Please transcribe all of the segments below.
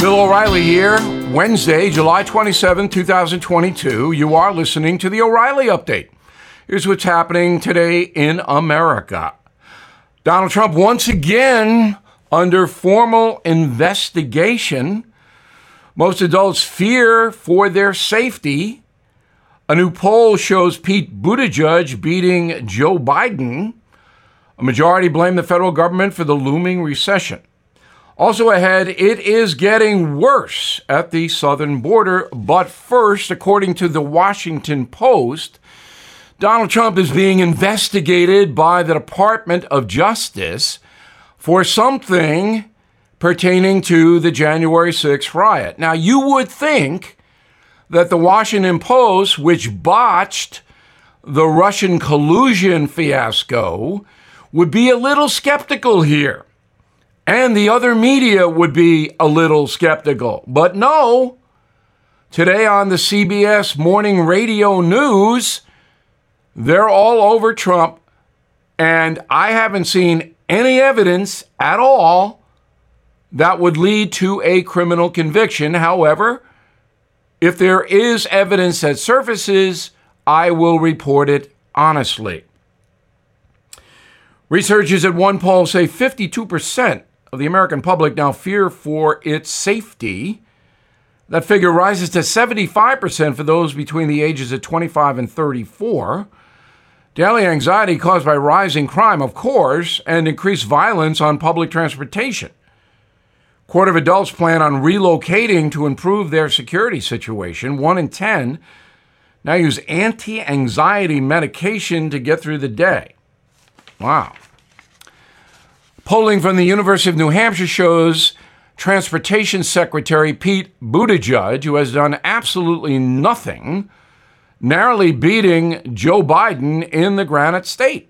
Bill O'Reilly here, Wednesday, July 27, 2022. You are listening to the O'Reilly Update. Here's what's happening today in America. Donald Trump once again under formal investigation. Most adults fear for their safety. A new poll shows Pete Buttigieg beating Joe Biden. A majority blame the federal government for the looming recession. Also ahead, it is getting worse at the southern border. But first, according to the Washington Post, Donald Trump is being investigated by the Department of Justice for something pertaining to the January 6th riot. Now, you would think that the Washington Post, which botched the Russian collusion fiasco, would be a little skeptical here. And the other media would be a little skeptical. But no, today on the CBS Morning Radio News, they're all over Trump. And I haven't seen any evidence at all that would lead to a criminal conviction. However, if there is evidence that surfaces, I will report it honestly. Researchers at one poll say 52% of the American public now fear for its safety. That figure rises to 75% for those between the ages of 25 and 34. Daily anxiety caused by rising crime, of course, and increased violence on public transportation. A quarter of adults plan on relocating to improve their security situation. 1 in 10 now use anti-anxiety medication to get through the day. Wow. Polling from the University of New Hampshire shows Transportation Secretary Pete Buttigieg, who has done absolutely nothing, narrowly beating Joe Biden in the Granite State.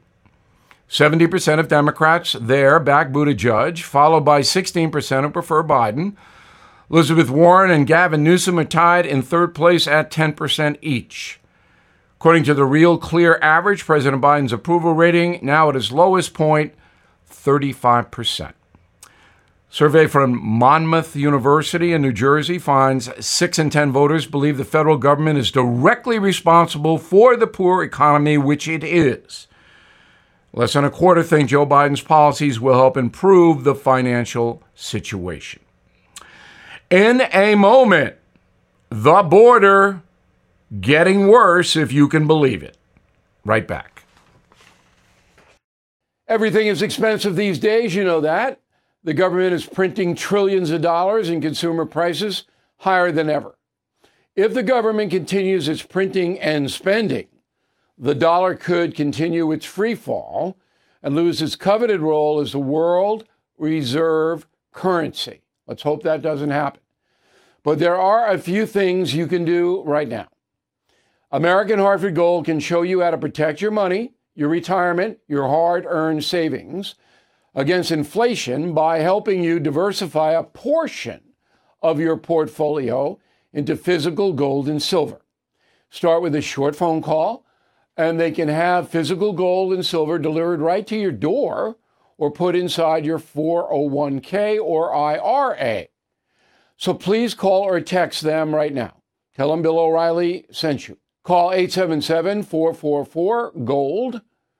70% of Democrats there back Buttigieg, followed by 16% who prefer Biden. Elizabeth Warren and Gavin Newsom are tied in third place at 10% each. According to the Real Clear average, President Biden's approval rating now at its lowest point, 35%. Survey from Monmouth University in New Jersey finds 6 in 10 voters believe the federal government is directly responsible for the poor economy, which it is. Less than a quarter think Joe Biden's policies will help improve the financial situation. In a moment, the border getting worse, if you can believe it. Right back. Everything is expensive these days, you know that. The government is printing trillions of dollars and consumer prices higher than ever. If the government continues its printing and spending, the dollar could continue its free fall and lose its coveted role as the world reserve currency. Let's hope that doesn't happen. But there are a few things you can do right now. American Hartford Gold can show you how to protect your money, your retirement, your hard-earned savings against inflation by helping you diversify a portion of your portfolio into physical gold and silver. Start with a short phone call, and they can have physical gold and silver delivered right to your door or put inside your 401k or IRA. So please call or text them right now. Tell them Bill O'Reilly sent you. Call 877-444-GOLD,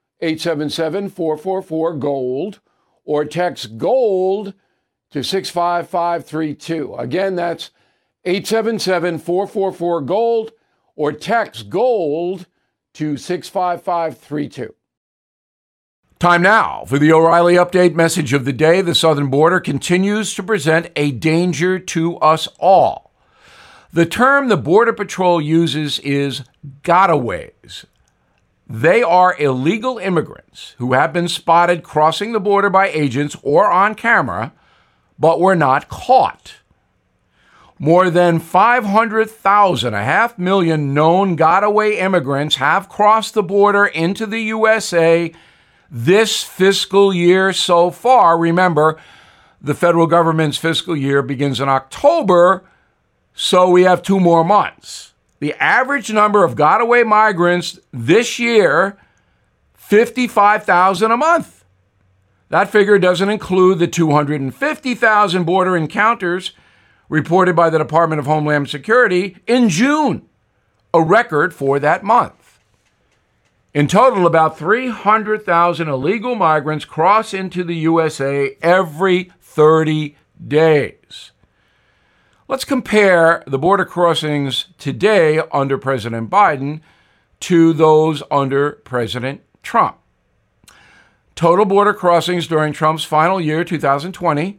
877-444-GOLD, or text GOLD to 65532. Again, that's 877-444-GOLD, or text GOLD to 65532. Time now for the O'Reilly Update message of the day. The southern border continues to present a danger to us all. The term the Border Patrol uses is gotaways. They are illegal immigrants who have been spotted crossing the border by agents or on camera, but were not caught. More than 500,000, 500,000 known gotaway immigrants have crossed the border into the USA this fiscal year so far. Remember, the federal government's fiscal year begins in October, so we have 2 more months. The average number of gotaway migrants this year, 55,000 a month. That figure doesn't include the 250,000 border encounters reported by the Department of Homeland Security in June, a record for that month. In total, about 300,000 illegal migrants cross into the USA every 30 days. Let's compare the border crossings today under President Biden to those under President Trump. Total border crossings during Trump's final year, 2020,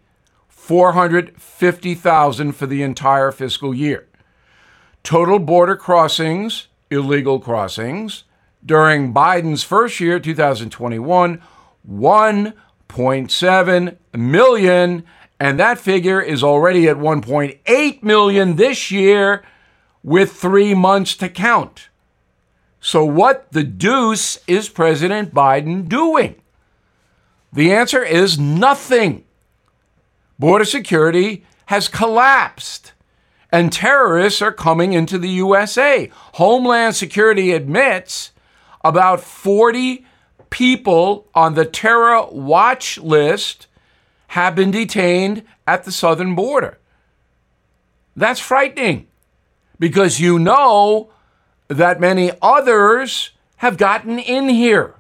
450,000 for the entire fiscal year. Total border crossings, illegal crossings, during Biden's first year, 2021, 1.7 million, and that figure is already at 1.8 million this year with 3 months to count. So what the deuce is President Biden doing? The answer is nothing. Border security has collapsed, and terrorists are coming into the USA. Homeland Security admits about 40 people on the terror watch list have been detained at the southern border. That's frightening, because you know that many others have gotten in here.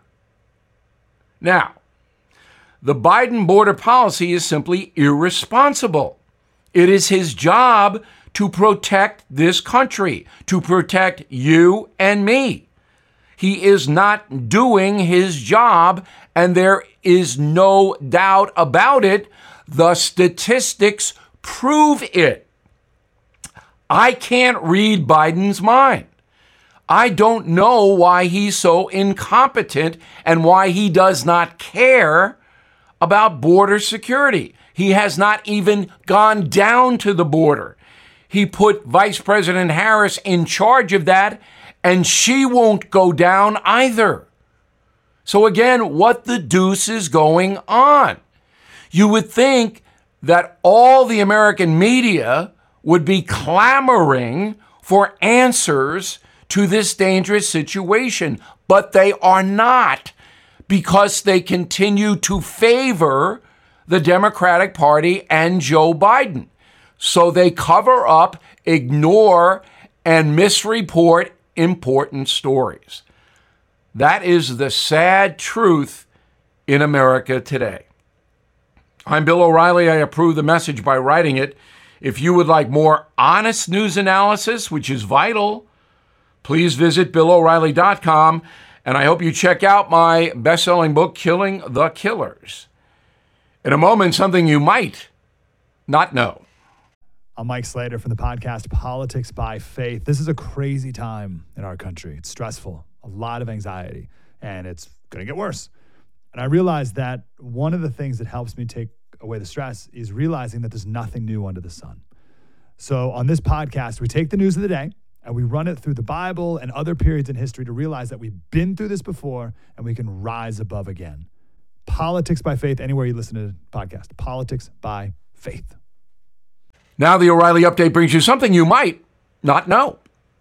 Now, the Biden border policy is simply irresponsible. It is his job to protect this country, to protect you and me. He is not doing his job, and there is no doubt about it. The statistics prove it. I can't read Biden's mind. I don't know why he's so incompetent and why he does not care about border security. He has not even gone down to the border. He put Vice President Harris in charge of that, and she won't go down either. So again, what the deuce is going on? You would think that all the American media would be clamoring for answers to this dangerous situation, but they are not, because they continue to favor the Democratic Party and Joe Biden. So they cover up, ignore, and misreport important stories. That is the sad truth in America today. I'm Bill O'Reilly. I approve the message by writing it. If you would like more honest news analysis, which is vital, please visit BillO'Reilly.com. And I hope you check out my best-selling book, Killing the Killers. In a moment, something you might not know. I'm Mike Slater from the podcast Politics by Faith. This is a crazy time in our country. It's stressful, a lot of anxiety, and it's going to get worse. And I realized that one of the things that helps me take away the stress is realizing that there's nothing new under the sun. So on this podcast, we take the news of the day, and we run it through the Bible and other periods in history to realize that we've been through this before and we can rise above again. Politics by Faith, anywhere you listen to the podcast. Politics by Faith. Now the O'Reilly Update brings you something you might not know.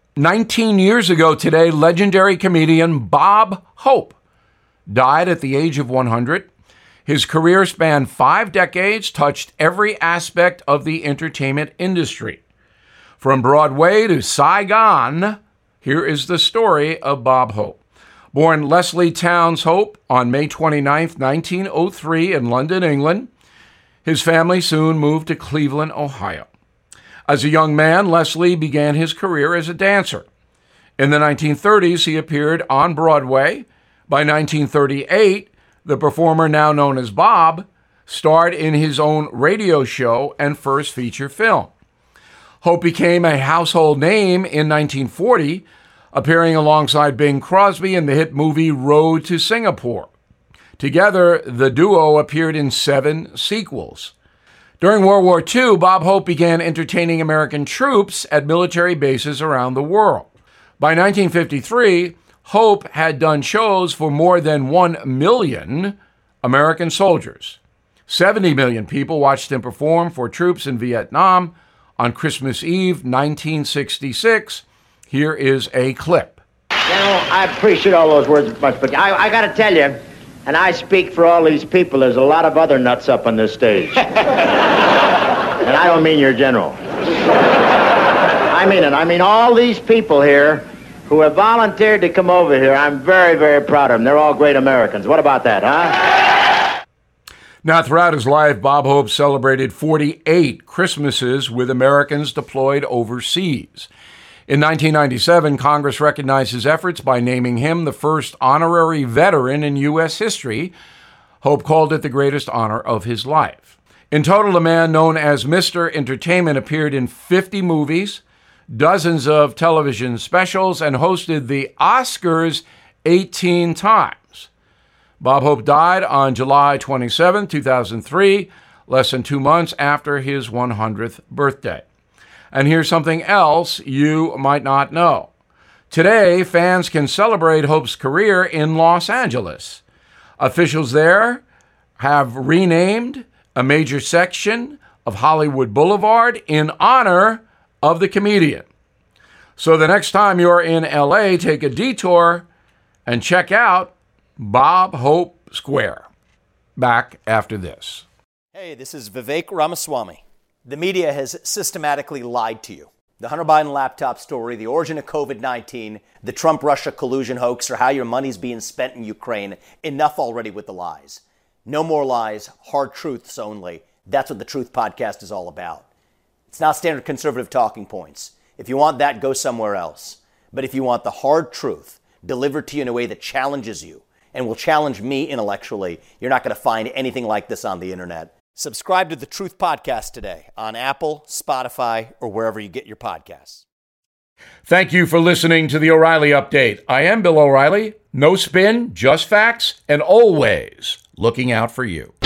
19 years ago today, legendary comedian Bob Hope died at the age of 100. His career spanned 5 decades, touched every aspect of the entertainment industry. From Broadway to Saigon, here is the story of Bob Hope. Born Leslie Towns Hope on May 29, 1903 in London, England, his family soon moved to Cleveland, Ohio. As a young man, Leslie began his career as a dancer. In the 1930s, he appeared on Broadway. By 1938, the performer now known as Bob starred in his own radio show and first feature film. Hope became a household name in 1940, appearing alongside Bing Crosby in the hit movie Road to Singapore. Together, the duo appeared in 7 sequels. During World War II, Bob Hope began entertaining American troops at military bases around the world. By 1953, Hope had done shows for more than 1 million American soldiers. 70 million people watched him perform for troops in Vietnam. On Christmas Eve, 1966, here is a clip. You know, I appreciate all those words much, but I got to tell you, and I speak for all these people, there's a lot of other nuts up on this stage. And I don't mean your general. I mean it. I mean all these people here who have volunteered to come over here. I'm very, very proud of them. They're all great Americans. What about that, huh? Now, throughout his life, Bob Hope celebrated 48 Christmases with Americans deployed overseas. In 1997, Congress recognized his efforts by naming him the first honorary veteran in U.S. history. Hope called it the greatest honor of his life. In total, the man known as Mr. Entertainment appeared in 50 movies, dozens of television specials, and hosted the Oscars 18 times. Bob Hope died on July 27, 2003, less than 2 months after his 100th birthday. And here's something else you might not know. Today, fans can celebrate Hope's career in Los Angeles. Officials there have renamed a major section of Hollywood Boulevard in honor of the comedian. So the next time you're in LA, take a detour and check out Bob Hope Square. Back after this. Hey, this is Vivek Ramaswamy. The media has systematically lied to you. The Hunter Biden laptop story, the origin of COVID-19, the Trump-Russia collusion hoax, or how your money's being spent in Ukraine. Enough already with the lies. No more lies, hard truths only. That's what the Truth Podcast is all about. It's not standard conservative talking points. If you want that, go somewhere else. But if you want the hard truth delivered to you in a way that challenges you, and will challenge me intellectually, you're not going to find anything like this on the internet. Subscribe to the Truth Podcast today on Apple, Spotify, or wherever you get your podcasts. Thank you for listening to the O'Reilly Update. I am Bill O'Reilly. No spin, just facts, and always looking out for you.